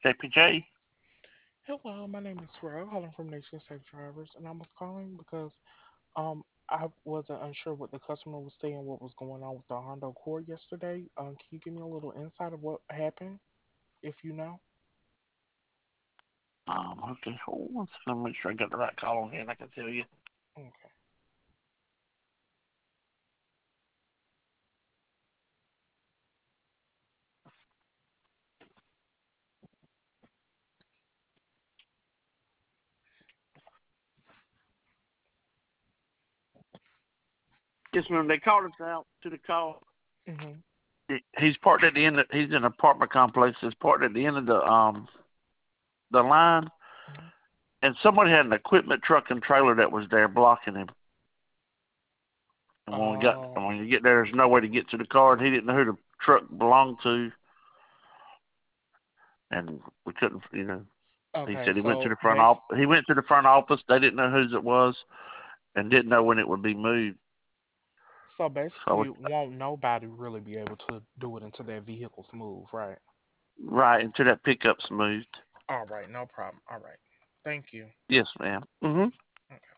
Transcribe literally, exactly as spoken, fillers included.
J P J. Hello, my name is Terrell, calling from Nation Safe Drivers, and I was calling because um I wasn't unsure what the customer was saying, what was going on with the Honda Accord yesterday. Um, can you give me a little insight of what happened, if you know? Um, okay, hold on. Let me make sure I got the right call on here and I can tell you. Okay. Yes, ma'am. They called us out to the call. Mhm. He- He's parked at the end. Of, he's in an apartment complex. He's parked at the end of the um the line, Mhm. and somebody had an equipment truck and trailer that was there blocking him. And when we got Oh. when you get there, there's no way to get to the car, and he didn't know who the truck belonged to, and we couldn't, you know. He Okay. said he went to So the front base. office. He went to the front office. They didn't know whose it was, and didn't know when it would be moved. So So basically, won't nobody really be able to do it until that vehicle's moved, right? right until that pickup's moved. All right. No problem. All right. Thank you. Yes, ma'am. Mhm.